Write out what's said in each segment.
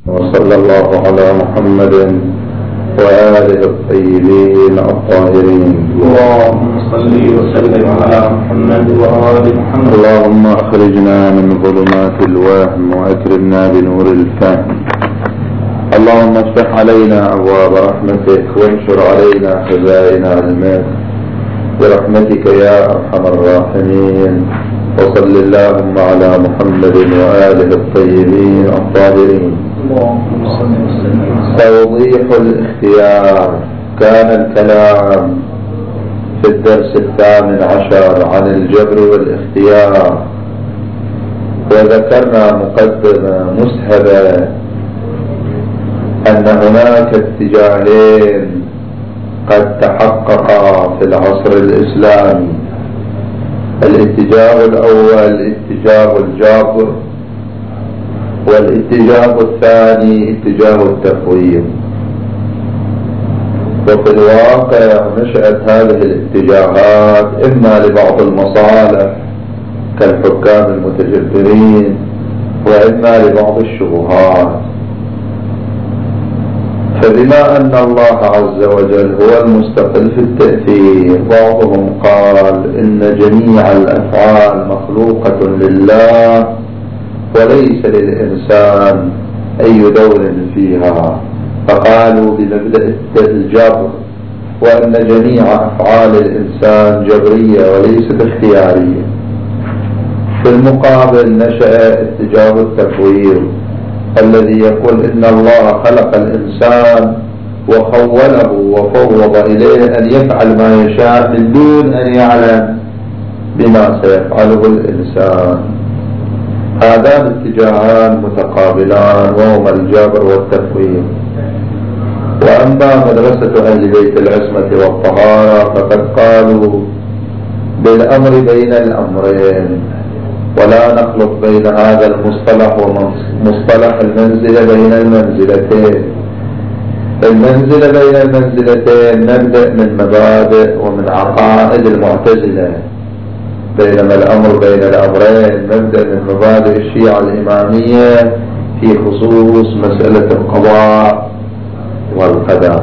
وصلى الله على محمد وآله الطيبين الطاهرين. اللهم صل وسلم على محمد وآل محمد. اللهم أخرجنا من ظلمات الوهم وأكرمنا بنور الفهم. اللهم افتح علينا أبواب رحمتك وانشر علينا خزائن علمك برحمتك يا أرحم الراحمين. وصل اللهم على محمد وآله الطيبين الطاهرين. توضيح الاختيار. كان الكلام في الدرس 18 عن الجبر والاختيار، وذكرنا مقدمة مسهبة أن هناك اتجاهين قد تحققا في العصر الإسلامي. الاتجاه الأول اتجاه الجبر، والاتجاه الثاني اتجاه التفويض. وفي الواقع نشأت هذه الاتجاهات إما لبعض المصالح كالحكام المتجبرين، وإما لبعض الشبهات. فبما أن الله عز وجل هو المستقل في التأثير، بعضهم قال إن جميع الأفعال مخلوقة لله وليس للإنسان أي دور فيها، فقالوا بمبدأ الجبر، وأن جميع أفعال الإنسان جبرية وليست اختيارية. في المقابل نشأ اتجاه التفويض الذي يقول إن الله خلق الإنسان وخوله وفوض إليه أن يفعل ما يشاء من دون أن يعلم بما سيفعله الإنسان. هذان اتجاهان متقابلان وهما الجبر والتفويض. وأما مدرسة أهل بيت العصمة والطهارة فقد قالوا بالأمر بين الأمرين، ولا نخلط بين هذا المصطلح ومصطلح المنزلة بين المنزلتين. المنزلة بين المنزلتين نبدأ من مبادئ ومن عقائد المعتزلة، بينما الأمر بين الأمرين نبدأ من مبادئ الشيعة الإمامية في خصوص مسألة القضاء والقدر.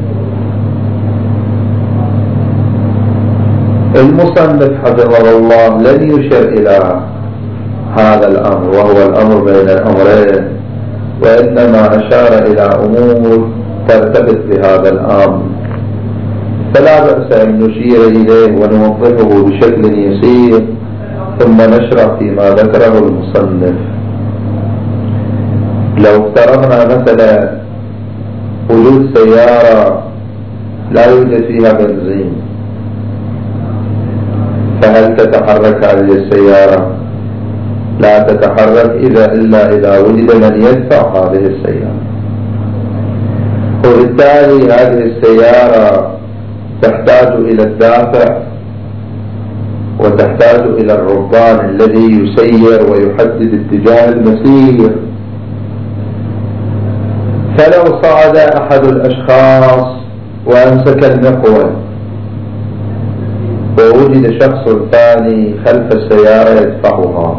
المصنف حفظه الله لن يشر إلى هذا الأمر وهو الأمر بين الأمرين، وإنما أشار إلى أمور ترتبط بهذا الأمر، فلا بأس أن نشير إليه ونوضحه بشكل يسير ثم نشرح فيما ذكره المصنف. لو افترضنا مثلا وجود سيارة لا يوجد فيها بنزين، فهل تتحرك هذه السيارة؟ لا تتحرك إلا إذا وجد من يدفع هذه السيارة، وبالتالي هذه السيارة تحتاج إلى الدافع وتحتاج إلى الربان الذي يسير ويحدد اتجاه المسير. فلو صعد أحد الأشخاص وأمسك المقود ووجد شخص ثاني خلف السيارة يدفعها،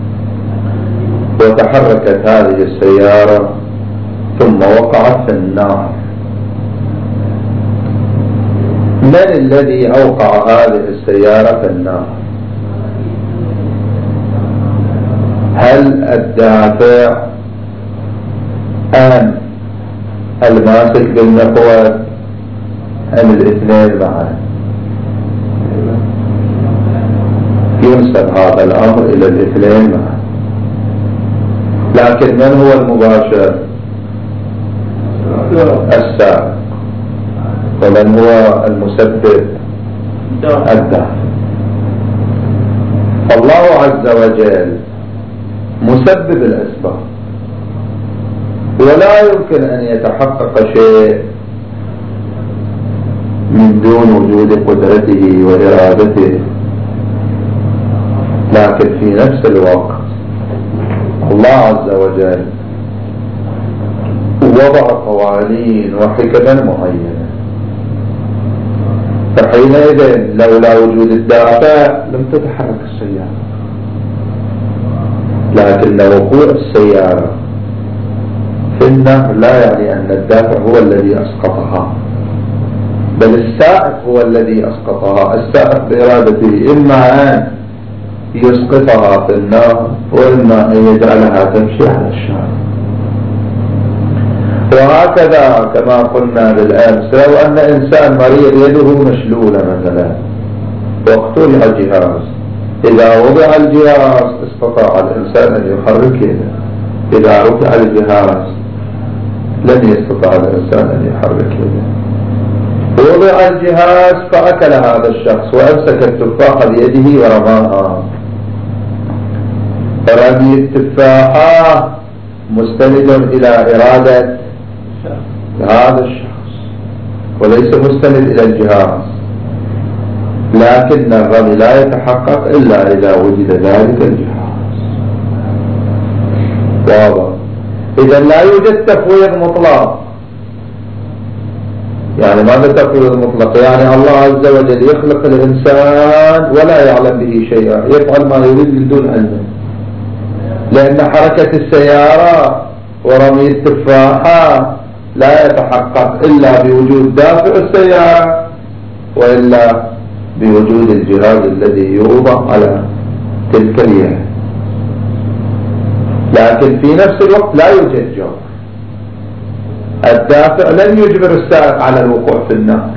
وتحركت هذه السيارة ثم وقعت في النار، من الذي أوقع هذه السيارة في النار؟ هل الدافع أم الماسك بالمقود أم الاثنين معا؟ ينسب هذا الأمر إلى الاثنين معا، لكن من هو المباشر؟ السابق. ومن هو المسبب؟ الدافع. الله عز وجل مسبب الأسباب، ولا يمكن أن يتحقق شيء من دون وجود قدرته وإرادته. لكن في نفس الوقت الله عز وجل وضع قوانين وحكما معينة، فحينئذ لولا وجود الدافع لم تتحرك السيارة، لكن وقوع السيارة في النهر لا يعني أن الدافع هو الذي أسقطها، بل السائق هو الذي أسقطها. السائق بإرادته إما أن يسقطها في النهر وإما أن يجعلها تمشي على الشارع. وهكذا كما قلنا بالأمس، لو أن إنسان مريض يده مشلولة مثلا واخترع جهاز، إذا وضع الجهاز استطاع الإنسان أن يحرك يده، إذا رفع الجهاز لن يستطيع الإنسان أن يحرك يده. وضع الجهاز فأكل هذا الشخص وأمسك التفاحة بيده ورماها، فرمي التفاحة مستند إلى إرادة هذا الشخص وليس مستند إلى الجهاز، لكن الرمي لا يتحقق إلا إذا وجد ذلك الجهاز. واضح؟ إذا لا يوجد تفويض مطلق. يعني ماذا تفويض مطلق؟ يعني الله عز وجل يخلق الإنسان ولا يعلم به شيئا، يفعل ما يريد من دون علم، لأن حركة السيارة ورمي التفاحة لا يتحقق إلا بوجود دافع السيارة وإلا بوجود الجهاز الذي يوضع على تلك اليد. لكن في نفس الوقت لا يوجد جبر، الدافع لن يجبر السائق على الوقوع في النار،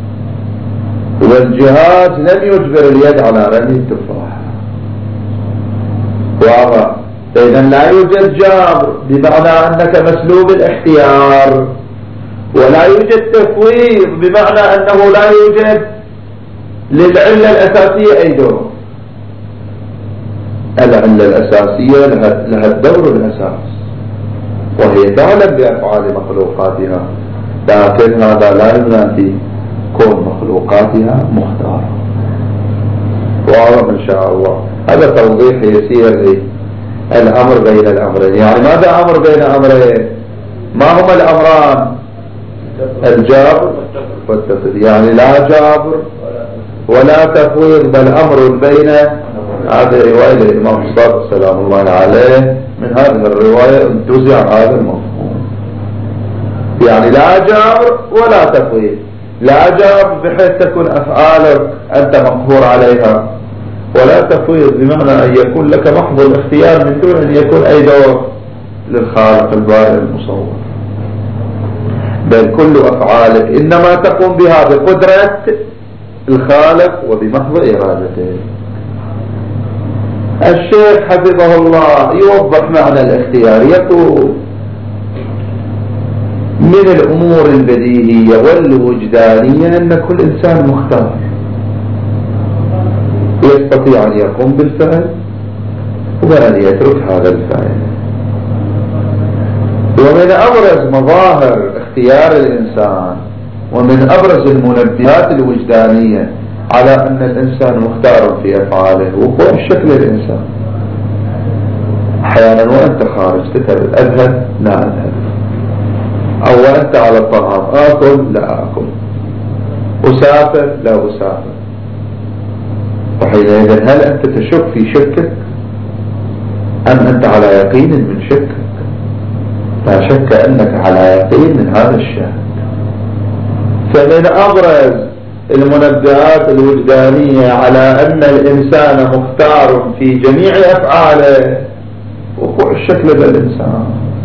والجهاز لن يجبر اليد على رمي التفاحة. واضح؟ إذا لا يوجد جبر بمعنى أنك مسلوب الاختيار، ولا يوجد تفويض بمعنى أنه لا يوجد للعلة الأساسية أي دور. العلة الأساسية لها الدور الأساس، وهي تعلم بأفعال مخلوقاتها، لكن هذا لا ينافي كون مخلوقاتها مختارة. وأعلم إن شاء الله هذا توضيح يسير للأمر بين الأمرين. يعني ماذا أمر بين أمرين؟ ما هما الأمران؟ الجبر والتفويض. يعني لا جبر ولا تفويض، بل أمر بين. هذه رواية الإمام الصادق سلام الله عليه، من هذه الرواية انتزع هذا المفهوم. يعني لا جبر ولا تفويض. لا جبر بحيث تكون أفعالك أنت مقهور عليها، ولا تفويض بمعنى أن يكون لك محض الاختيار من دون أن يكون أي دور للخالق البارئ المصور، بل كل أفعالك إنما تقوم بها بقدرة الخالق وبمحض إرادته. الشيخ حفظه الله يوضح معنى الاختيار، يقول من الأمور البديهية والوجدانية أن كل إنسان مختار، يستطيع أن يقوم بالفعل وأن يترك هذا الفعل. ومن أبرز مظاهر اختيار الإنسان ومن أبرز المنبهات الوجدانية على أن الإنسان مختار في أفعاله وقوع شكل الإنسان. أحيانا وأنت خارج تتبع أذهب لا أذهب، أو وأنت على الطعام آكل لا آكل، أسافر لا أسافر. وحينئذ هل أنت تشك في شكك أم أنت على يقين من شكك؟ لا شك أنك على يقين من هذا الشك. فمن أبرز المنبهات الوجدانية على أن الإنسان مختار في جميع أفعاله وقوع الشك لدى الإنسان.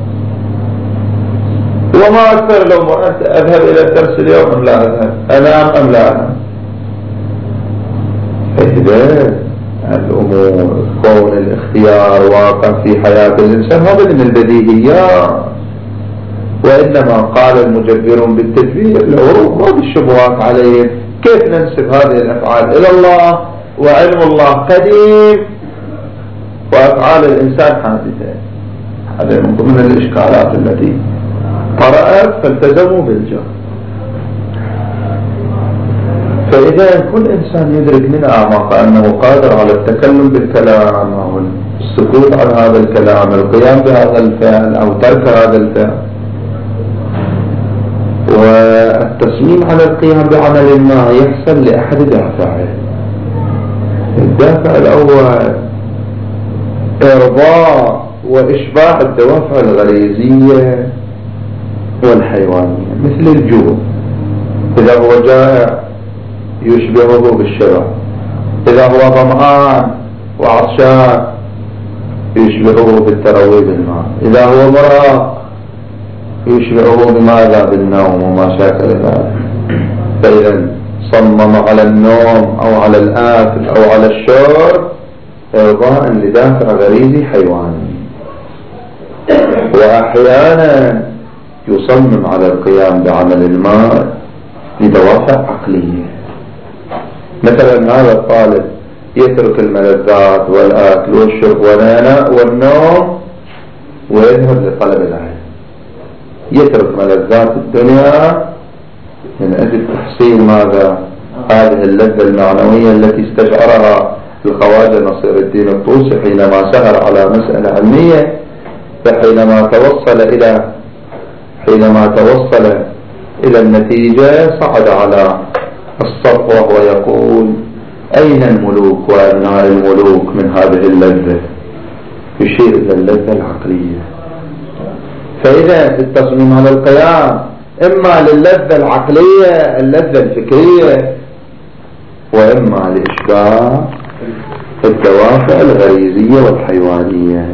وما أكثر لو مرأت أذهب إلى الدرس اليوم أم لا أذهب، أنام أم لا أنام. إذا الأمور كون الاختيار واقع في حياة الإنسان هذا من البديهيات، وإنما قال المجبرون بالتدبير لو ما بالشبهات عليهم كيف ننسب هذه الأفعال إلى الله وعلم الله قديم وأفعال الإنسان حادثة. هذا من ضمن الإشكالات التي طرأت فالتزموا بالجهل. فإذا كل إنسان يدرك من أعماق أنه قادر على التكلم بالكلام أو السكوت عن هذا الكلام، القيام بهذا الفعل أو ترك هذا الفعل، والتصميم على القيام بعمل ما يحصل لأحد دافعين. الدافع الأول إرضاء وإشباع الدوافع الغريزية والحيوانية، مثل الجوع، إذا هو جائع يشبهه بالشبع، إذا هو ظمآن وعطشان يشبهه بالتروي بالماء، إذا هو مرهق يشبهه بماذا؟ بالنوم وما شاكل ذلك. فإذا صمم على النوم أو على الآكل أو على الشرب إرضاء لدافع غريزي حيواني، وأحيانا يصمم على القيام بعمل المال لدوافع عقلية. مثلا هذا الطالب يترك الملذات والآكل والشرب والنوم ويذهب لطلب العلم، يترك ملذات الدنيا من أجل تحصيل ماذا؟ هذه اللذة المعنوية التي استشعرها الخواجة نصير الدين الطوسي حينما سهر على مسألة علمية، فحينما توصل إلى النتيجة صعد على السطح وهو يقول: أين الملوك وأبناء الملوك من هذه اللذة؟ يشير إلى اللذة العقلية. فإذا التصميم على القيام إما للذة العقلية اللذة الفكرية، وإما لإشباع الدوافع الغريزية والحيوانية.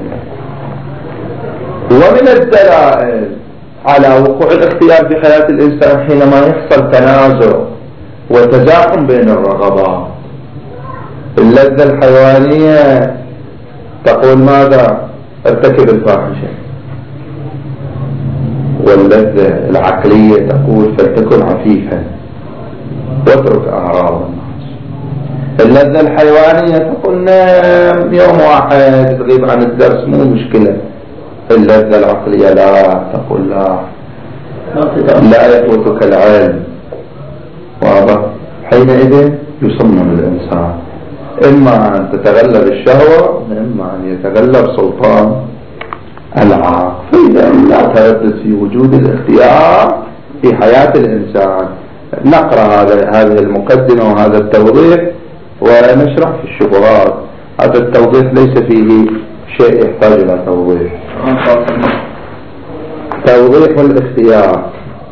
ومن الدلائل على وقوع الاختيار في حياة الإنسان حينما يحصل تنازع وتزاحم بين الرغبات. اللذة الحيوانية تقول ماذا؟ ارتكب الفاحشة، واللذة العقلية تقول فلتكن عفيفا واترك أعراض الناس. اللذة الحيوانية تقول نام يوم واحد تغيب عن الدرس مو مشكلة. اللذة العقلية لا، تقول لا يفوتك العلم. واضح؟ حينئذ يصمم الإنسان إما أن تتغلب الشهوة وإما أن يتغلب سلطان العقل. فإذا لا تردد في وجود الاختيار في حياة الإنسان. نقرأ هذه المقدمة وهذا التوضيح ونشرح في الشبهات. هذا التوضيح ليس فيه شيء يحتاج إلى توضيح. توضيح الاختيار: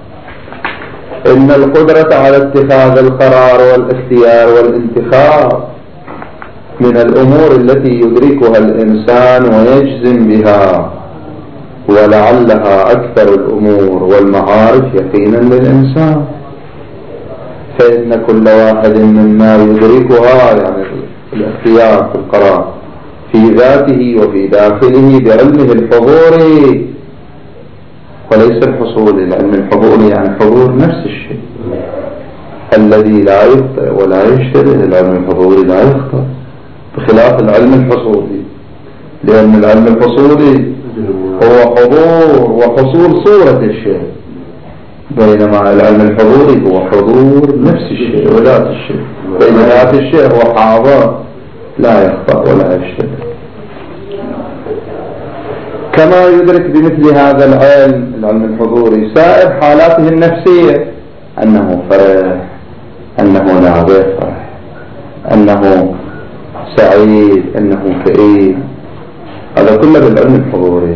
إن القدرة على اتخاذ القرار والاختيار والانتخاب من الأمور التي يدركها الإنسان ويجزم بها، ولعلها أكثر الأمور والمعارف يقينا للإنسان. فإن كل واحد مما يدركها، يعني الاختيار في القرار، في ذاته وفي داخله بعلمه الحضوري وليس الحصولي. العلم الحضوري يعني حضور نفس الشيء الذي لا يخطئ ولا يشتبه. العلم الحضوري لا يخطئ بخلاف العلم الحصولي، لأن العلم الحصولي هو حضور وحصول صورة الشيء، بينما العلم الحضوري هو حضور نفس الشيء وذات الشيء. بين ذات الشيء هو حاضر لا يخطأ ولا يشتبه. كما يدرك بمثل هذا العلم الحضوري سائر حالاته النفسية، أنه فرح، أنه لا يفرح، أنه سعيد، أنه كئيب. هذا كله بالعلم الحضوري.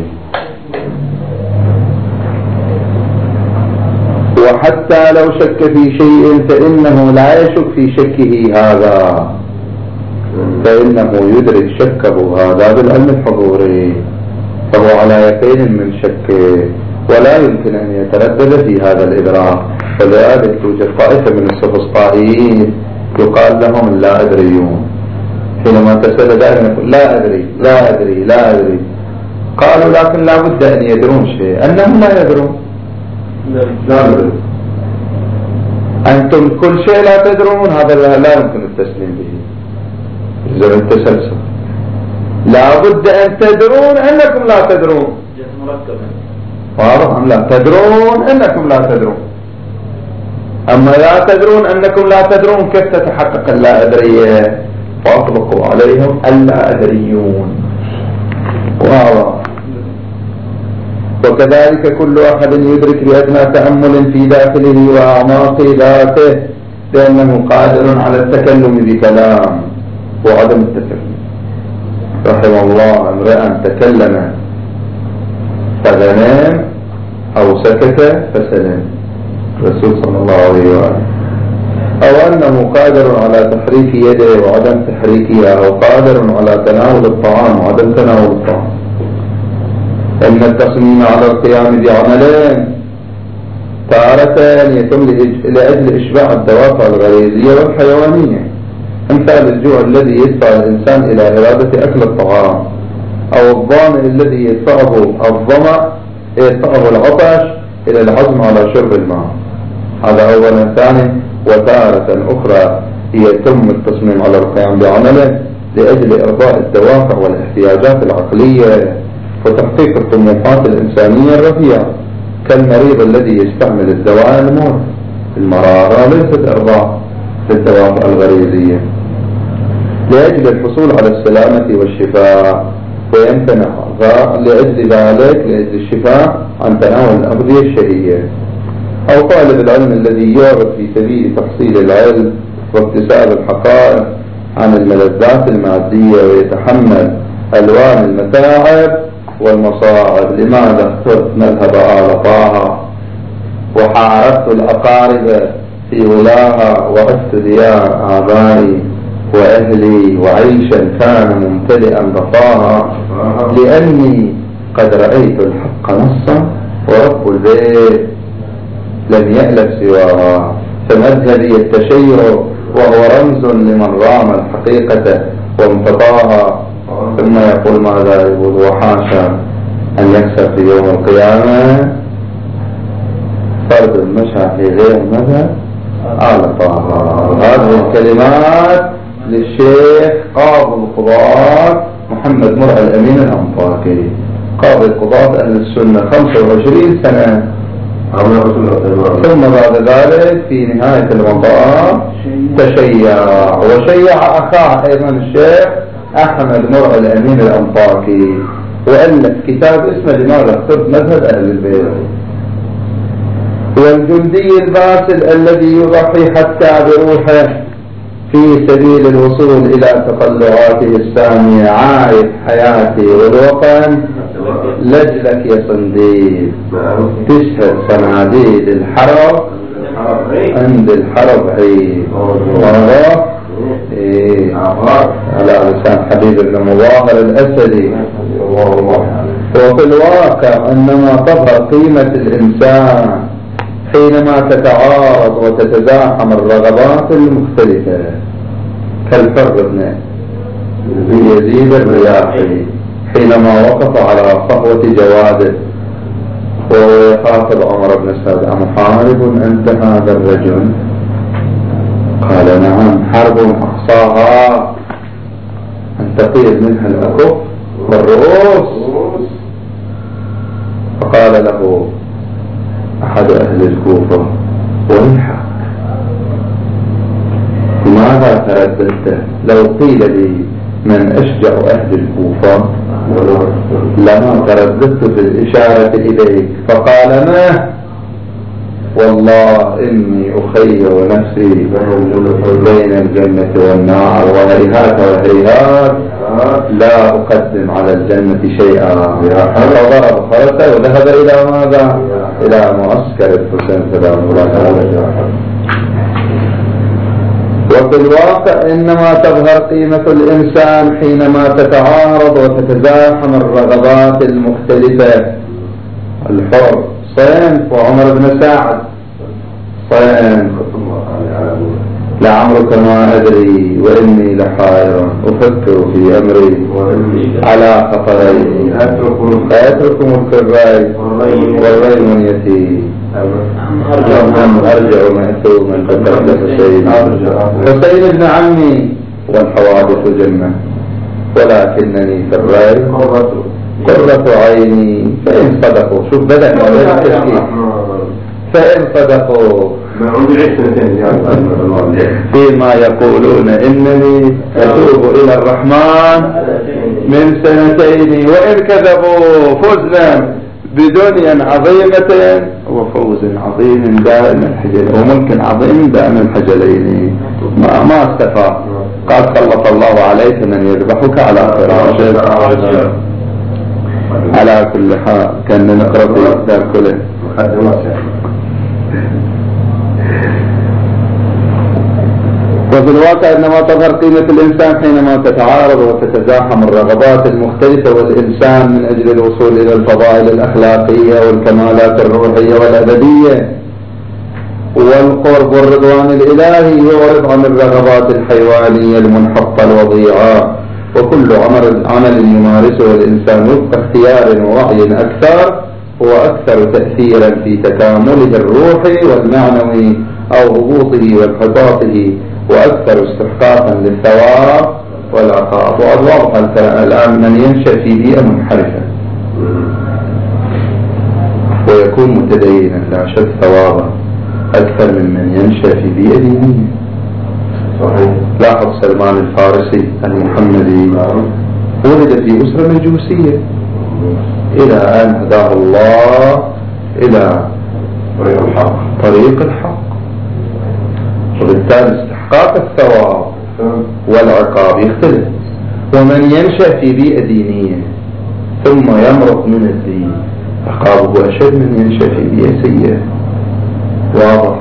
وحتى لو شك في شيء فإنه لا يشك في شكه هذا، فإنه يدرك شكه هذا بالعلم الحضوري، فهو على يقين من شكه ولا يمكن أن يتردد في هذا الإدراك. فلذلك توجد طائفة من السفسطائيين يقال لهم اللا أدريون، حينما تسأل دائما يقول لا أدري لا أدري لا أدري. قالوا لكن لا بد أن يدرون شيء، أنهم لا يدرون. لا أدري. أنتم كل شيء لا تدرون، هذا لا يمكن التسليم به. إذا التسلسل لا بد أن تدرون أنكم لا تدرون. واضح أم لا؟ تدرون أنكم لا تدرون. أما لا تدرون أنكم لا تدرون كيف تتحقق اللا أدرية؟ فأطلقوا عليهم اللا أدريون. واضح. وكذلك كل أحد يدرك بأدنى تأمل في داخله وأعماق ذاته بأنه قادر على التكلم بكلام وعدم التكلم. رحم الله امرأ تكلم فغنم أو سكت فسلم الرسول صلى الله عليه وآله، أو أنه قادر على تحريك يده وعدم تحريكها، أو قادر على تناول الطعام وعدم تناول الطعام. إن التصميم على القيام بعملين تارة يتم لأجل إشباع الدوافع الغريزية والحيوانية، أمثال الجوع الذي يدفع الإنسان إلى إرادة أكل الطعام، أو الظامئ الذي يدفعه العطش إلى العزم على شرب الماء. هذا أولا. ثاني، وتارة أخرى يتم التصميم على القيام بعمله لأجل إرضاء الدوافع والاحتياجات العقلية وتحقيق الطموحات الإنسانية الرفيعة، كالمريض الذي يستعمل الدواء المرارة ليست إرضاء للدوافع الغريزية، لأجل الحصول على السلامة والشفاء، ويمتنع لأجل ذلك لأجل الشفاء عن تناول الأغذية الشهية. أو طالب العلم الذي يعرض في سبيل تحصيل العلم واكتساب الحقائق عن الملذات المادية ويتحمل ألوان المتاعب والمصاعب. لماذا اخترت مذهب آل طه وحاربت الأقارب في ولاها وعشت ديار آبائي وأهلي وعيشا كان ممتلئا رفاها، لأني قد رأيت الحق نصا ورب البيت لم يألف سواها. فمذهبي التشيع وهو رمز لمن رام الحقيقة وامتطاها. ثم يقول ماذا يقول؟ وحاشا أن يكسر في يوم القيامة فرد المشهى في غير مذهب آل طه. هذه الكلمات للشيخ قاضي القضاة محمد مرعي الأمين الأنطاكي، قاضي القضاة أهل السنة 25 سنة. ثم بعد ذلك في نهاية المطاف تشيع وشيع أخاه أيضا الشيخ أحمد مرعي الأمين الأنطاكي، وألف كتاب اسمه لماذا اخترت مذهب أهل البيت. والجندي الباسل الذي يضحي حتى بروحه في سبيل الوصول إلى تطلعاته السامية، عايش حياتي والوطن لجلك يا صنديد، تشهد صناديد الحرب عند الحرب عيد. واضح؟ على لسان حبيب بن مظاهر الأسدي. وفي الواقع إنما تظهر قيمة الإنسان حينما تتعارض وتتزاحم الرغبات المختلفة، كالحر بن يزيد الرياحي حينما وقف على صهوة جواده وهو يخاطب عمر بن سعد: أمحارب أنت هذا الرجل؟ قال: نعم، حرب أقصاها أن تطير منها الأكف والرؤوس. فقال له أحد أهل الكوفة: ويحك، لماذا ترددت؟ لو قيل لي من أشجع أهل الكوفة لما ترددت في الإشارة إليك. فقال: ما والله إني أخير نفسي بين الجنة والنار، وهيهات وهيهات لا أقدم على الجنة شيئا. فضرب فرسه وذهب إلى ماذا؟ إلى معسكر الحسين سلام الله عليه. وفي الواقع إنما تظهر قيمة الإنسان حينما تتعارض وتتزاحم الرغبات المختلفة. الحر صنف وعمر بن سعد صنف. لعمرك ما أدري وإني لحائر أفكر في أمري على خطرين، أترك ملك الرأي والرأي من يتي أرجع مأثوما فقد حسين ابن عمي والحوادث جنة، ولكنني في الرأي قرة عيني. فإن صدقوا، شوف بدأ فإن صدقوا فيما يقولون إنني أتوب إلى الرحمن من سنتين، وإن كذبوا فزنا بدنيا عظيمة وفوز عظيم دائم الحجل وملك عظيم دائم الحجلين. ما استفى. قال: سلط الله عليك من يذبحك على فراشك. على كل حال كان نقرأ في كله. وفي الواقع إنما تظهر قيمة الإنسان حينما تتعارض وتتزاحم الرغبات المختلفة والإنسان من أجل الوصول إلى الفضائل الأخلاقية والكمالات الروحية والأبدية والقرب والرضوان الإلهي يعرض عن الرغبات الحيوانية المنحطة الوضيعة. وكل عمل يمارسه الإنسان وفق اختيار ووعي أكثر هو أكثر تأثيرا في تكامله الروحي والمعنوي أو هبوطه وانحطاطه وأكثر استحقاقا للثواب والعقاب. وأضواء الآن من ينشأ في بيئة منحرفة ويكون متدينا لا شك ثوابا أكثر من ينشأ في بيئة دينية. لاحظ سلمان الفارسي المحمدي ولد في أسرة مجوسية إلى أن هداه الله إلى طريق الحق، وبالتالي استحقاق الثواب والعقاب يختلف. ومن ينشأ في بيئة دينية ثم يمرق من الدين عقابه أشد من ينشأ في بيئة سيئة. واضح؟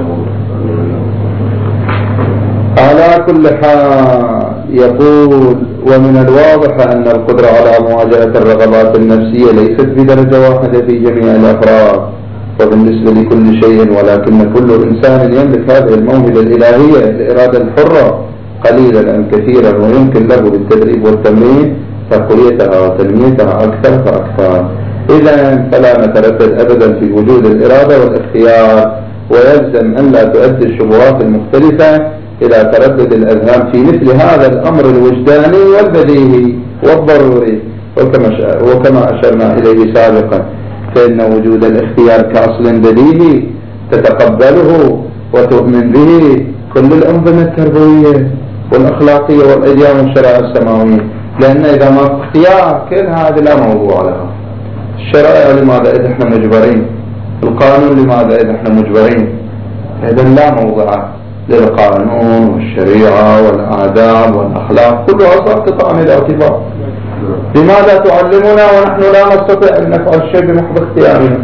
على كل حال يقول: ومن الواضح أن القدرة على مواجهة الرغبات النفسية ليست بدرجة واحدة في جميع الأفراد وبالنسبة لكل شيء، ولكن كل إنسان يملك هذه الموهبة الإلهية الإرادة الحرة قليلا أم كثيرا، ويمكن له بالتدريب والتمرين تقويتها وتنميتها أكثر فأكثر. إذا فلا نتردد أبدا في وجود الإرادة والاختيار، ويلزم أن لا تؤدي الشبهات المختلفة إلى تردد الأذهان في مثل هذا الأمر الوجداني والبديهي والضروري. وكما أشرنا إليه سابقا، فإن وجود الاختيار كأصل بديهي تتقبله وتؤمن به كل الأنظمة التربوية والأخلاقية والأديان والشرائع السماوية، لأن إذا ما اختيار كل هذا لا موضوع لها. الشرائع لماذا إذا احنا مجبرين؟ القانون لماذا إذا احنا مجبرين؟ إذا لا موضع للقانون والشريعة والآداب والأخلاق، كلها ساقطة عن الاعتبار. لماذا تعلمنا ونحن لا نستطيع أن نفعل الشيء بمحض اختيارنا؟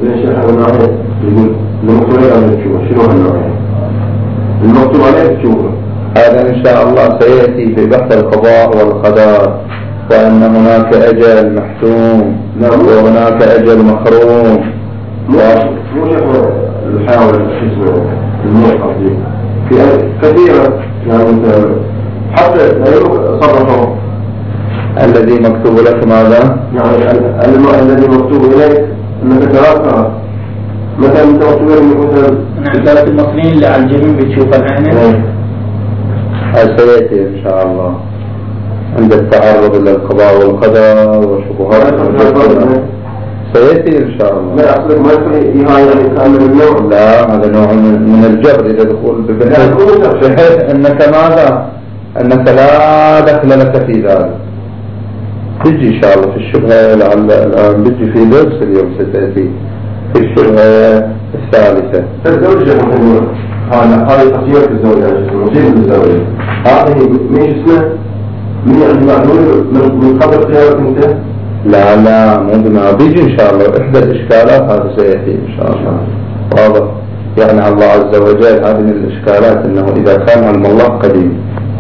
المكتوب عليه تشوفه. هذا إن شاء الله سيأتي في بحث القضاء والقدر، وأن هناك أجل محتوم وهناك أجل محروم. مو الحاول الموقف دي في كثيرة يعني حتى صرفه الذي مكتوب لك ماذا؟ يعني الذي مكتوب إليك أنك تراثها مثلا أنت مكتوب لك رسالة المصريين اللي على الجميع بتشوفها الآن. سيأتي إن شاء الله عند التعرض للقضاء والقدر وشبهات سيأتي إن شاء الله. لا أصلك ما يعني كامل النوع. لا، هذا نوع من الجبر إذا دخول بحيث أنك ماذا؟ أنك لا دخل لك في ذلك. تجي إن شاء الله في الشبهة الآن بيجي في درس اليوم ستأتي في الشبهة الثالثة. الزوجة هذه تغيير في الزوجة، مصير الزوجة هذه مش اسمه من يعني معلوم من قبل خيارك أنت. لا مو بما بيجي إن شاء الله. إحدى الإشكالات هذا سيأتي إن شاء الله. واضح؟ يعني الله عز وجل هذه من الإشكالات أنه إذا كان علم الله قديم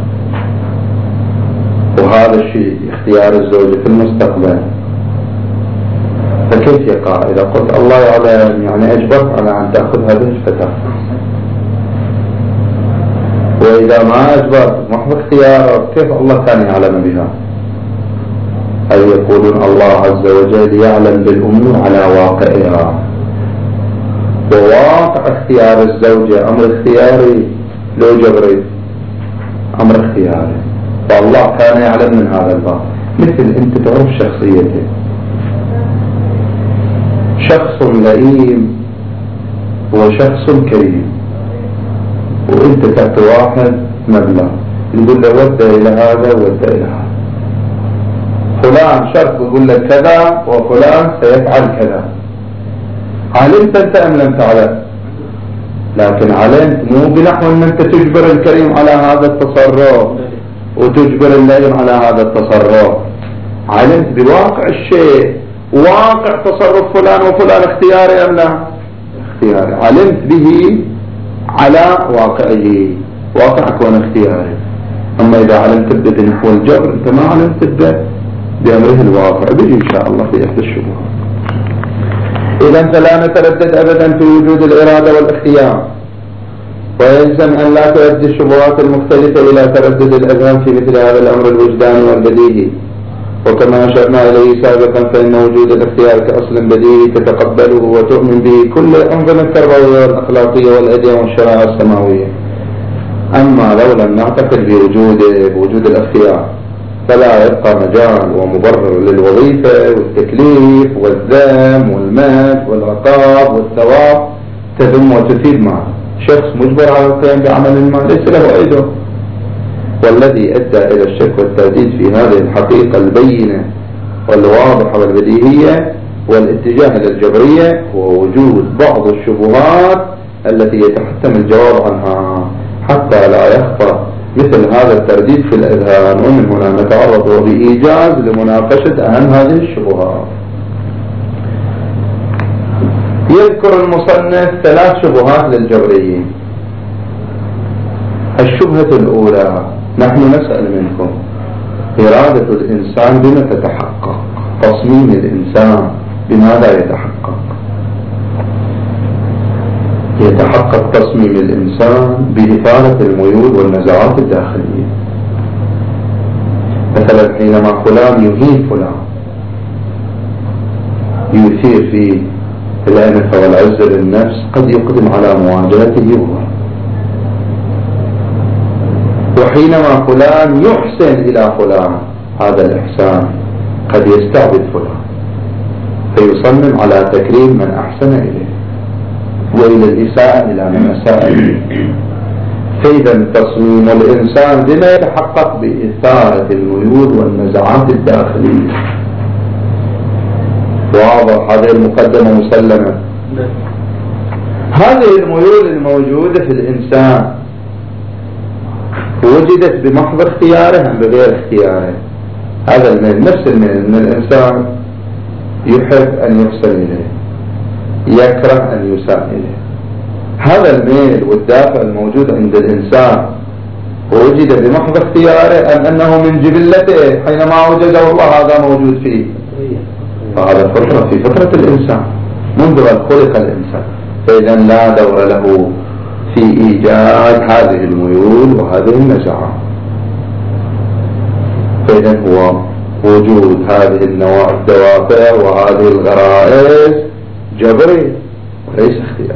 وهذا الشيء اختيار الزوجة في المستقبل، فكيف يقع؟ إذا قلت الله يعلم يعني أجبرك على أن تأخذ هذه الفتاة، وإذا ما أجبرت محض اختيارك كيف الله كان يعلم بها؟ أي يقولون الله عز وجل يعلم بالأمور على واقعها، وواقع اختيار الزوجة أمر اختياري لو جبري أمر اختياري، فالله كان يعلم من هذا الباب. مثل أنت تعرف شخصيته، شخص لئيم وشخص كريم، وأنت تعطي واحد مبلغ يقول له ودى إلى هذا ودى إلى هذا، فلان شرط يقول لك كذا وفلان سيفعل كذا. علمت أنت أم لم تعلم؟ لكن علمت مو بنحو أن أنت تجبر الكريم على هذا التصرف وتجبر اللئيم على هذا التصرف. علمت بواقع الشيء واقع تصرف فلان وفلان اختياري أم لا؟ اختياري. علمت به على واقعه، واقع كون اختياري. أما إذا علمت بنحو الجبر أنت ما علمت بأمره الواقع. بيجي إن شاء الله في إحدى الشبهات. إذا فلا نتردد أبدا في وجود الإرادة والاختيار، ويلزم أن لا تؤدي الشبهات المختلفة إلى تردد الأذهان في مثل هذا الأمر الوجداني والبديهي. وكما أشرنا إليه سابقا فإن وجود الاختيار كأصل بديهي تتقبله وتؤمن به كل الأنظمة التربوية والأخلاقية والأديان والشرائع السماوية. أما لو لم نعتقد بوجود الاختيار فلا يبقى مجال ومبرر للوظيفة والتكليف والذم والمدح والعقاب والثواب تذم وتفيد معه. شخص مجبر على القيام بعمل ما ليس له أي دور. والذي أدى إلى الشك والترديد في هذه الحقيقة البينة والواضحة والبديهية والاتجاه إلى الجبرية هو وجود بعض الشبهات التي يتحتم الجواب عنها حتى لا يخطأ مثل هذا الترديد في الأذهان. ومن هنا نتعرض بإيجاز لمناقشة أهم هذه الشبهات. يذكر المصنف 3 شبهات للجبريين. الشبهة الأولى: نحن نسأل منكم إرادة الإنسان بما تتحقق؟ تصميم الإنسان بماذا يتحقق؟ يتحقق تصميم الإنسان بإثارة الميول والنزعات الداخلية. مثلا حينما فلان يهين فلان يثير فيه الأنفة والعز للنفس قد يقدم على مواجهته هو. وحينما فلان يحسن إلى فلان هذا الإحسان قد يستعبد فلان فيصمم على تكريم من أحسن إليه وإلى الإساءة إلى من أساء إليه. فإذا تصميم الإنسان بما يتحقق بإثارة الميول والنزعات الداخلية. واضح؟ هذه المقدمة مسلمة. هذه الميول الموجودة في الإنسان وجدت بمحض اختياره أم بغير اختياره؟ هذا الميل نفس الميل من الإنسان يحب أن يحسن إليه، يكره أن يساء إليه. هذا الميل والدافع الموجود عند الإنسان وجد بمحض اختياره أم أنه من جبلته حينما وجده الله هذا موجود فيه؟ فهذا فطرة في فطرة الإنسان منذ أن خلق الإنسان. فإذا لا دور له في إيجاد هذه الميول وهذه النزعات. فإذا هو وجود هذه الدوافع وهذه الغرائز جبري وليس اختيار.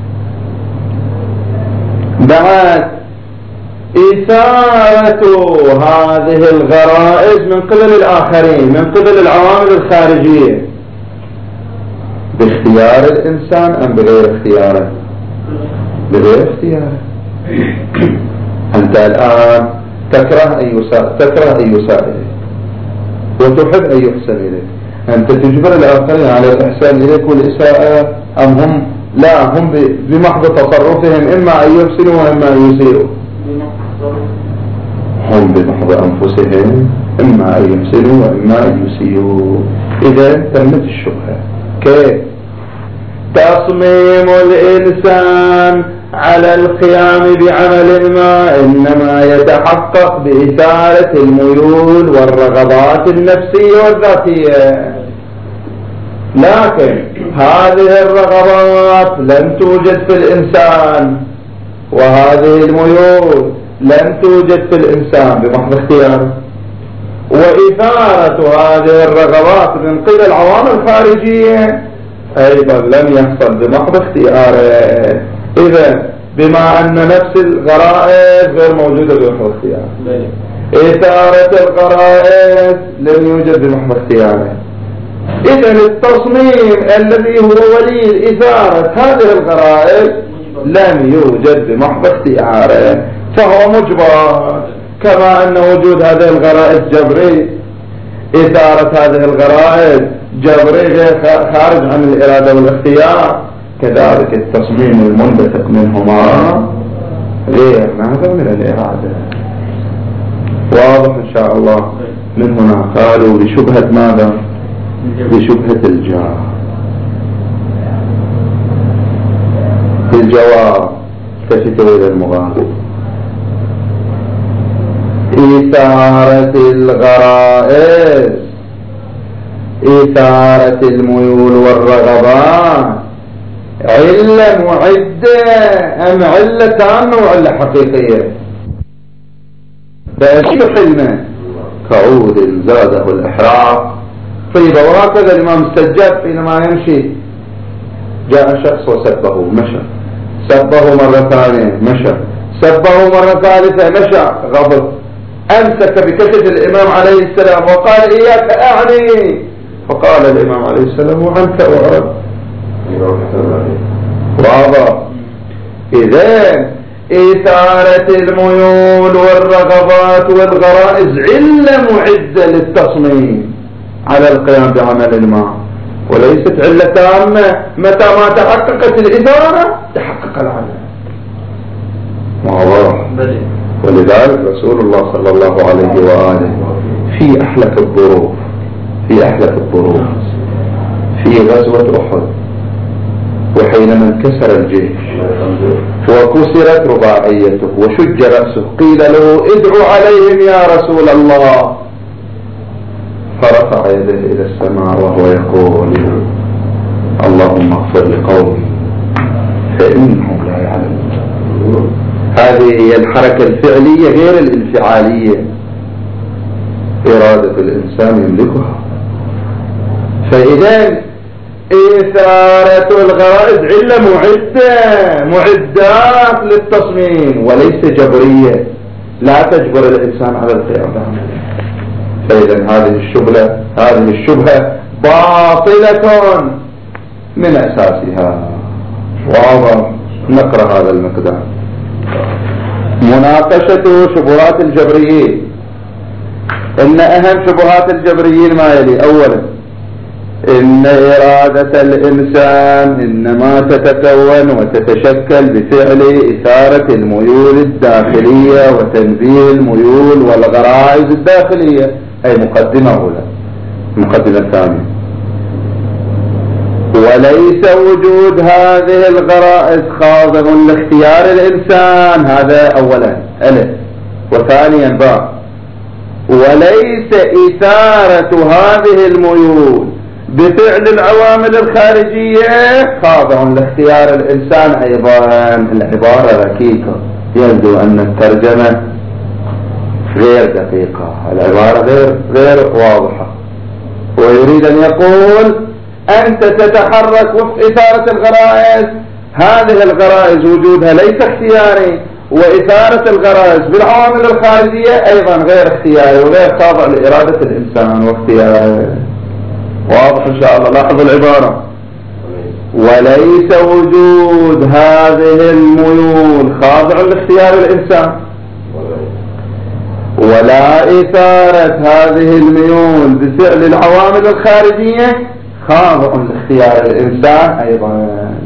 بعد إثارة هذه الغرائز من قبل الآخرين من قبل العوامل الخارجية باختيار الإنسان أم بغير اختياره؟ بغير اختياره. أنت الآن تكره أن يساء إليك وتحب أن يحسن إليك. أنت تجبر الآخرين على الإحسان إليك والإساءة أم هم لا هم بمحض تصرفهم إما أن يحسنوا وإما أن يسيئوا؟ هم بمحض أنفسهم إما أن يحسنوا وإما أن يسيئوا. إذا تمت الشبهة. كيف؟ تصميم الإنسان على القيام بعمل ما إنما يتحقق بإثارة الميول والرغبات النفسية والذاتية. لكن هذه الرغبات لم توجد في الإنسان وهذه الميول لم توجد في الإنسان بمحض اختياره. وإثارة هذه الرغبات من قبل العوامل الخارجية أيضا لم يحصل بمحض اختياره. إذا بما أن نفس الغرائز غير موجودة بمحض اختياره، إثارة الغرائز لم يوجد بمحض اختياره. إذا التصميم الذي هو ولي إثارة هذه الغرائز لم يوجد بمحض اختياره فهو مجبر. كما أن وجود هذه الغرائز جبري، إثارة هذه الغرائز جبري خارج عن الإرادة والاختيار، كذلك التصميم المنبثق منهما غير نابع من الإرادة. واضح إن شاء الله. من هنا قالوا بشبهة ماذا؟ بشبهة الجاه. في الجواب التفتوا إلى المغالب: إثارة الغرائز، إثارة الميول والرغبات علة معدة أم علة تامة وعلة حقيقية؟ فأشبه حلمه كعود زاده الإحراق. طيب، وهكذا الإمام السجاد حينما يمشي جاء شخص وسبه مشى، سبه مرة ثانية مشى، سبه مرة ثالثة مشى، غضب، أمسك بكتف الإمام عليه السلام وقال: إياك أعني. فقال الإمام عليه السلام: وعنك أعرض. واضح. إذن إثارة الميول والرغبات والغرائز علة معدة للتصميم على القيام بعمل ما، وليست علة تامة. متى ما تحققت الإثارة تحقق العمل. واضح. ولذلك رسول الله صلى الله عليه وآله في أحلك الظروف، في غزوة أحد، وحينما انكسر الجيش وكسرت رباعيته وشج رأسه قيل له: ادعو عليهم يا رسول الله. فرفع يده إلى السماء وهو يقول: اللهم اغفر لقومي فإنهم لا يعلمون. هذه هي الحركة الفعلية غير الانفعالية. إرادة الإنسان يملكها. فإذا إثارة الغرائز علة معدات للتصميم وليس جبرية، لا تجبر الإنسان على القيام بعمله. فإذا هذه الشبهة باطلة من أساسها. واضح. نقرأ هذا المقدار. مناقشة شبهات الجبريين. إن أهم شبهات الجبريين ما يلي: أولا، إن إرادة الإنسان إنما تتكون وتتشكل بفعل إثارة الميول الداخلية وتنبيه الميول والغرائز الداخلية. أي مقدمة أولى. المقدمة الثانية: وليس وجود هذه الغرائز خاضع لاختيار الإنسان. هذا أولا ألف. وثانيا باء: وليس إثارة هذه الميول بفعل العوامل الخارجية خاضع لاختيار الإنسان أيضا. العبارة ركيكة، يبدو أن الترجمة غير دقيقة، العبارة غير واضحة. ويريد أن يقول: أنت تتحرك وفق إثارة الغرائز، هذه الغرائز وجودها ليس اختياري، وإثارة الغرائز بالعوامل الخارجية أيضا غير اختياري وغير خاضع لإرادة الإنسان واختياره. واضح إن شاء الله. لاحظوا العبارة: وليس وجود هذه الميول خاضع لاختيار الإنسان، ولا إثارة هذه الميول بفعل العوامل الخارجية خاضع لاختيار الإنسان أيضا.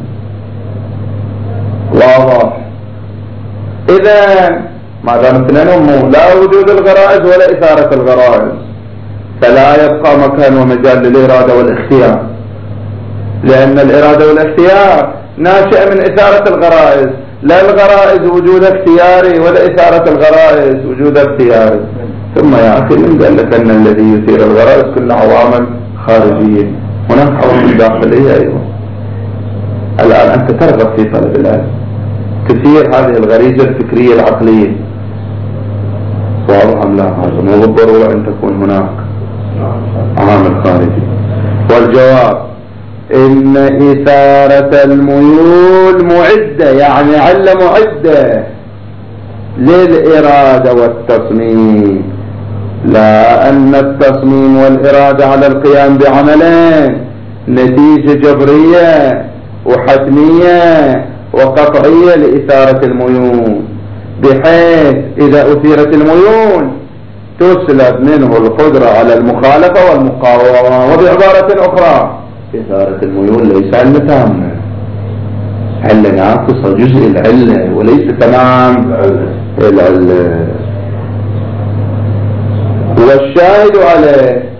واضح. إذا ما دام اثنينهم لا وجود الغرائز ولا إثارة الغرائز، فلا يبقى مكان ومجال للإرادة والاختيار، لأن الإرادة والاختيار ناشئة من إثارة الغرائز. لا الغرائز وجود اختياري ولا إثارة الغرائز وجود اختياري. ثم يا أخي، من قال لك أن الذي يثير الغرائز كل عوامل خارجية؟ هناك عوامل داخلية أيضا. الآن أنت ترغب في طلب العلم، تثير هذه الغريزة الفكرية العقلية. واضح أم لا؟ هذا مو بالضرورة أن تكون هناك عامل خارجي. والجواب: إن إثارة الميول معدة، يعني علة معدة للإرادة والتصميم، لا أن التصميم والإرادة على القيام بعملين نتيجة جبرية وحتمية وقطعية لإثارة الميول، بحيث إذا أثيرت الميول تسلب منه القدرة على المخالفة والمقاومة. وبعبارة أخرى: إثارة الميول ليس علة تامة، علة ناقصة، جزء العلة وليس تمام العلة. والشاهد عليه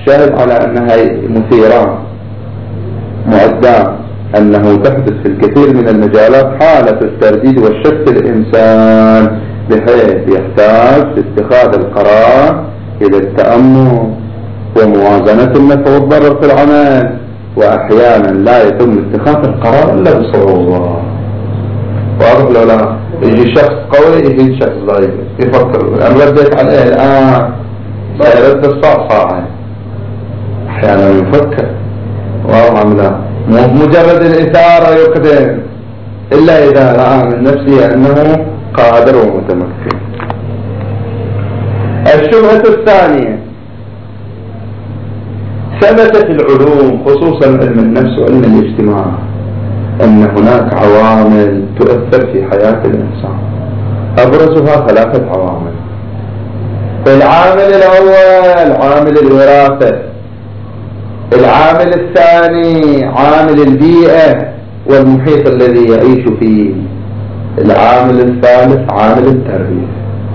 شاهد على أنها مثيران معدان، أنه تحدث في الكثير من المجالات حالة الترديد والشك في الإنسان، بحيث يحتاج في اتخاذ القرار إلى التأمل وموازنة النفع والضرر في العمل، وأحيانا لا يتم اتخاذ القرار إلا بصعوبة. واضح لو لا؟ يجي شخص قوي يجي شخص ضعيف يفكر أنا رديت عليه الآن سيرد الصعصاعة، أحيانا يفكر. واضح لا؟ مجرد الإثارة يقدم إلا إذا رأى من نفسه أنه قادر ومتمكن. الشبهة الثانية، ثبت في العلوم خصوصا علم النفس وعلم الاجتماع أن هناك عوامل تؤثر في حياة الإنسان، أبرزها 3 عوامل. العامل الأول عامل الوراثة، العامل الثاني عامل البيئة والمحيط الذي يعيش فيه، العامل الثالث عامل التربية.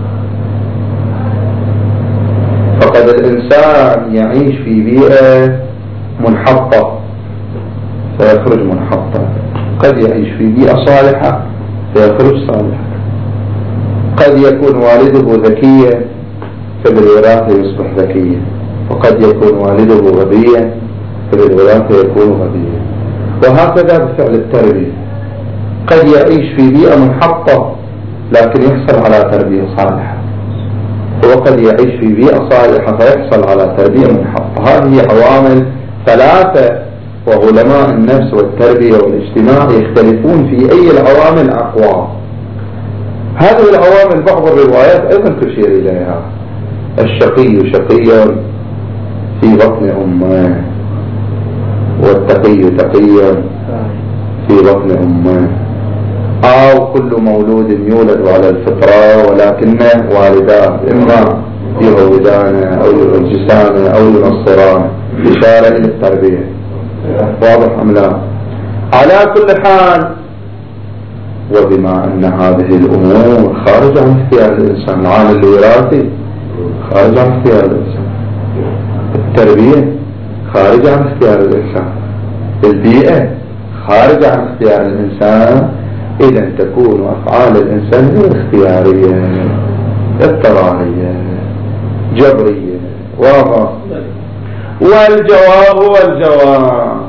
فقد الإنسان يعيش في بيئة منحطة فيخرج منحطا، قد يعيش في بيئة صالحة فيخرج صالحا، قد يكون والده ذكيا فبالوراثة يصبح ذكيا، وقد يكون والده غبيا فبالوراثة يكون غبيا، وهكذا بفعل التربية. قد يعيش في بيئة منحطة لكن يحصل على تربية صالحة، وقد يعيش في بيئة صالحة فيحصل على تربية منحطة. هذه عوامل 3، وعلماء النفس والتربية والاجتماع يختلفون في أي العوامل أقوى. هذه العوامل بعض الروايات أيضا تشير إليها. الشقي شقي في بطن أمه، والتقي تقي في بطن أمه، أو كل مولود يولد على الفطرة ولكنه والداه إما يهودانه أو يرجسانه أو ينصرانه، إشارة إلى التربية. واضح أم لا؟ على كل حال، وبما أن هذه الأمور خارج عن اختيار الإنسان، العامل الوراثي خارج عن اختيار الإنسان، التربية خارج عن اختيار الإنسان، البيئة خارج عن اختيار الإنسان، إذا تكون أفعال الإنسان غير اختيارية، اضطرارية، جبرية. واضح؟ والجواب هو الجواب،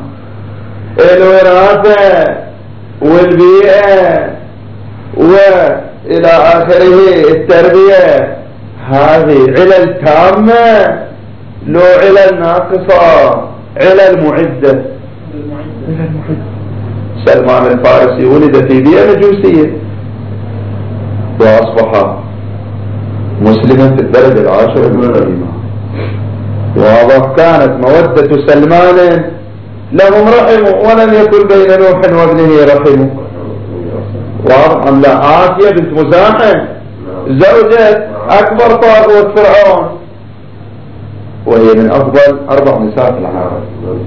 الوراثة والبيئة وإلى آخره التربية، هذه علل تامة لو علل ناقصة، علل معدة. سلمان الفارسي ولد في بيئة مجوسية وأصبح مسلما في الدرجة 10 من الإيمان. واضح؟ كانت مودة سلمان لهم رحم ولم يكن بين نوح وابنه رحم. واضح أم لا؟ آسيا بنت مزاحم زوجة أكبر طاغوت فرعون، وهي من أفضل 4 نساء في العالم،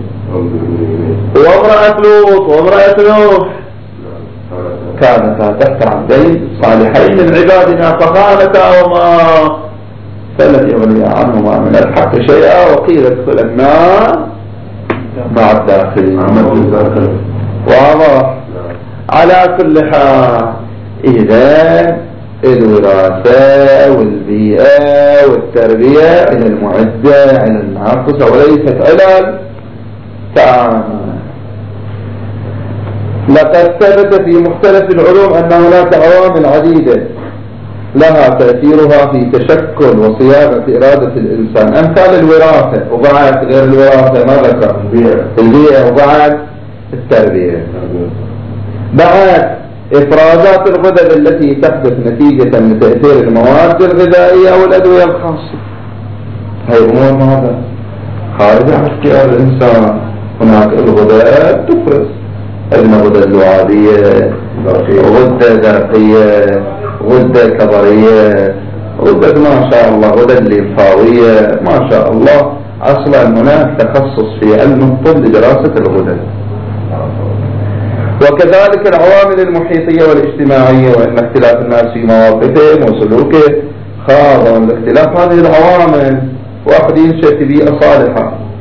وامرأة لوط وامرأة نوح كانتا تحت عبدين صالحين من عبادنا فخانتاهما فلم يغنيا عنهما من الحق شيئا وقيل ادخلا النار مع الداخلين. واضح؟ على كل حال، إذا الوراثة والبيئة والتربية على المعدة على الناقصة وليست علل تامة. لقد ثبت في مختلف العلوم أن هناك عوامل عديدة لها تأثيرها في تشكل وصياغة إرادة الإنسان، أمثال الوراثة، وبعد غير الوراثة ما ذكر البيئة، وبعد التربية، بعد إفرازات الغدد التي تحدث نتيجة من تأثير المواد الغذائية أو الأدوية الخاصة. هاي أمور ماذا؟ خارج عن اختيار الإنسان. هناك الغدد تفرز، الغدد اللعابية، غدة درقية، غدة كظرية، غدة ما شاء الله، غدة ليمفاوية ما شاء الله. أصلا هناك تخصص في علم الطب لدراسة الغدد. وكذلك العوامل المحيطية والاجتماعية، وإن اختلاف الناس في مواقفهم وسلوكهم خاض من اختلاف هذه العوامل. واحد ينشأ في بيئة صالحة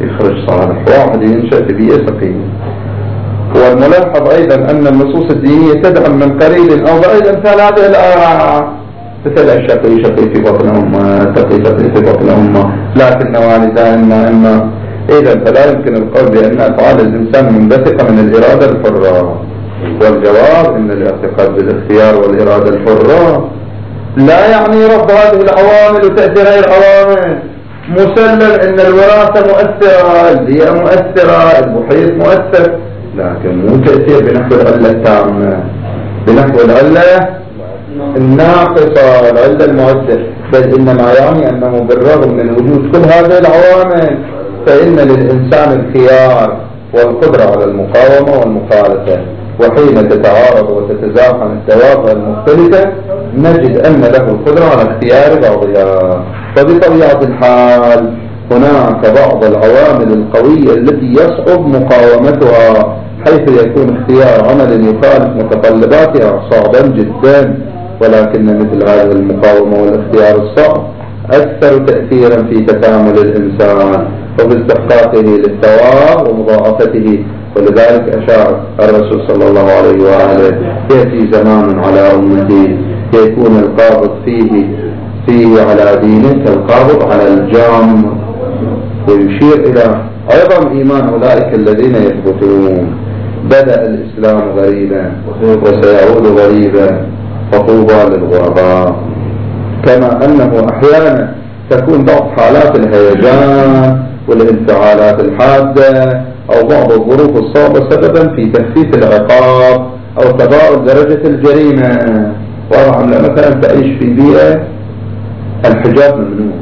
يخرج صالح، واحد ينشأ في بيئة سقيمة. والملاحظ أيضا أن النصوص الدينية تدعم من قريب أو بعيد أمثال هذه الآراء، مثل الشقي شقي في بطن أمه، تقي في بطن أمه، لكن والدان أما. إذا فلا يمكن القول بأن أفعال الإنسان منبثقة من الإرادة الحرة. والجواب أن الاعتقاد بالاختيار والإرادة الحرة لا يعني رفض هذه العوامل وتأثير هذه العوامل. مسلم أن الوراثة مؤثرة، البيئة مؤثرة، المحيط مؤثر، لكن مو تأثير بنحو العلة التامة، بنحو العلة الناقصة، العلة المؤثر، بل إنما يعني أنه بالرغم من وجود كل هذه العوامل فإن للإنسان الخيار والقدرة على المقاومة والمخالفة. وحين تتعارض وتتزاحم الدوافع المختلفة نجد أن له القدرة على اختيار بعضها. فبطبيعة الحال هناك بعض العوامل القوية التي يصعب مقاومتها، حيث يكون اختيار عمل يخالف متطلباتها صعبا جدا، ولكن مثل هذه المقاومة والاختيار الصعب أكثر تأثيرا في تكامل الإنسان وفي استحقاقه للثواب ومضاعفته. ولذلك أشار الرسول صلى الله عليه وآله: يأتي زمان على أمتي يكون القابض فيه على دينه كالقابض على الجمر، ويشير إلى عظم إيمان أولئك الذين يثبتون. بدأ الإسلام غريبا وسيعود غريبا، فطوبى للغرباء. كما أنه أحيانا تكون بعض حالات الهيجان والانفعالات الحادة أو بعض الظروف الصعبة سببا في تخفيف العقاب أو تضاعف درجة الجريمة. واضح أن مثلا تعيش في بيئة الحجاب ممنوع،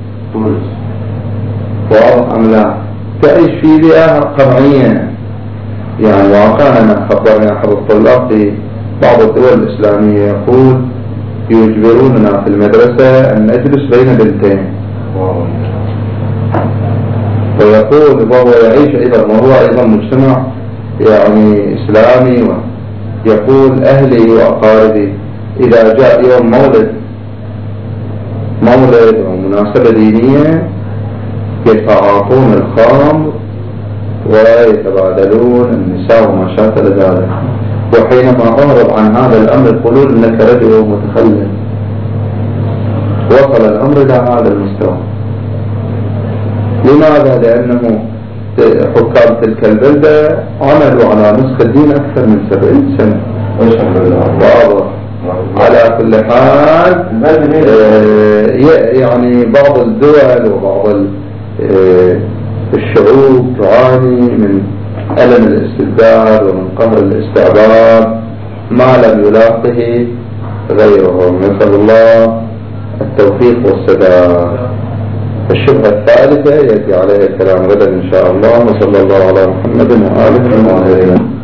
واضح أم لا؟ تعيش في بيئة قمعية، يعني وكان خبرنا أحد الطلاب في بعض الدول الإسلامية يقول: يجبروننا في المدرسة أن نجلس بين بنتين. ويقول وهو يعيش أيضا وهو أيضا مجتمع يعني إسلامي، يقول: أهلي وأقاربي إذا جاء يوم مولد أو مناسبة دينية يتعاطون الخمر ويتبادلون النساء وما شاكل ذلك، وحينما أعرض عن هذا الأمر يقولون إنك رجل متخلف. وصل الأمر إلى هذا المستوى. لماذا؟ لأنه حكام تلك البلدة عملوا على نسخ الدين أكثر من 70 سنة. واضح. على كل حال يعني بعض الدول وبعض الشعوب تعاني من ألم الاستبداد ومن قهر الاستعباد ما لم يلاقه غيرهم. نسأل الله التوفيق والسداد. الشبهة الثالثة يأتي عليها الكلام غدا إن شاء الله. وصلى الله على محمد وآله وصحبه.